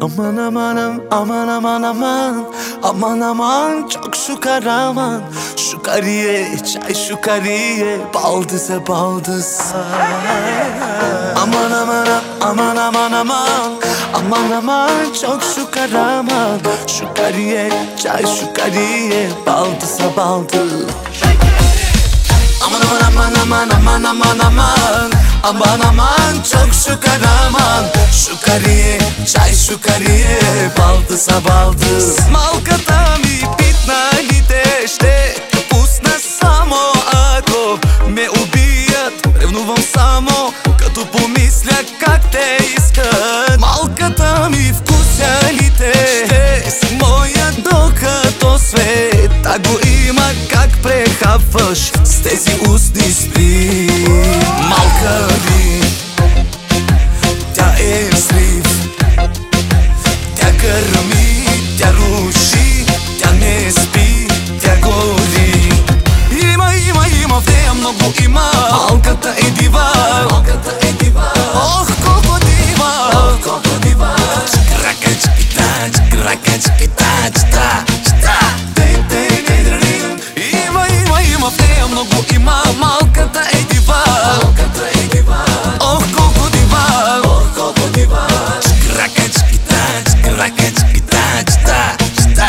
Aman aman aman aman aman, aman aman çok şu karaman. Şu kariye çay, şu kariye baldıza baldıza. Aman aman aman aman aman, aman aman çok şu karaman. Şu kariye çay, şu kariye baldıza baldıza. Aman aman aman aman aman aman, aman aman çok şu karaman. Şu kariye çay, şu kariye baldıza baldız. Малката ми питна ли те ще пусна само ако ме убият. Ревнувам само като помисля как те искат. Малката ми вкуся ли те ще си моя докато света го има. Как прехапваш с тези устни спри. Малка ми, тя е взрив, тя гърми, тя руши, тя не спи, тя гори. Има в нея много има. Малката е дива, малката е дива. Ох, колко дива, ох, колко дива. Чкракачкита, чкракачкита, чта, чта. Има в нея много има. Малката е дива, малката е дива. Ох, колко дива, ох, колко дива. Чкракачкита, чкракачкита, чта, чта.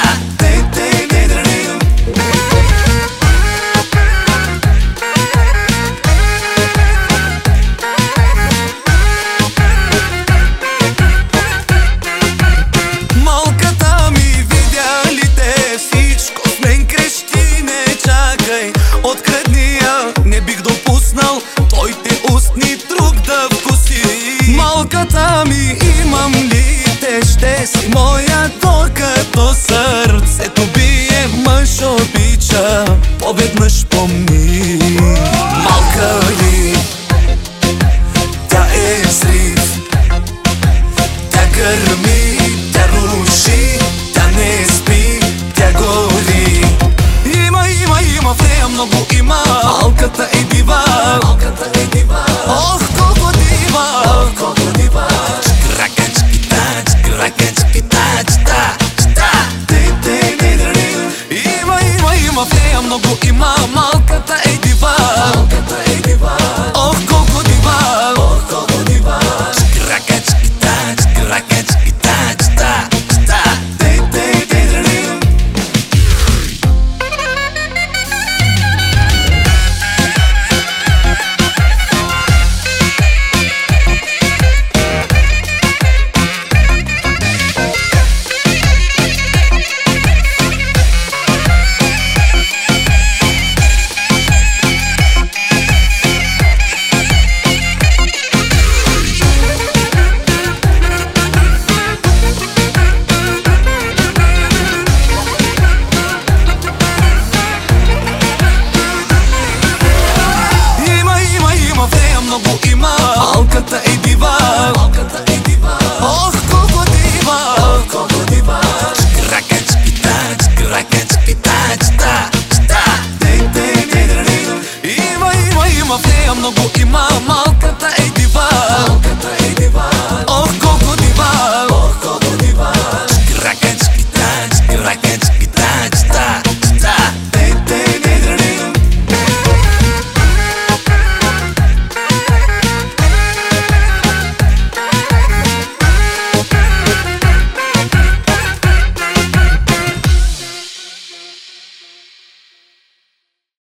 Малката ми, видя ли те всичко в мен крещи? Не чакай, открадни я, не бих допуснал твоите устни друг да вкуси. Малката ми, имам ли те, ще си моя докато сърцето бие. Мъж обича, поведнъж помни. Малка ли, тя е взрив, тя гърми, тя руши, тя не спи, тя гори. Има в нея много има. Малката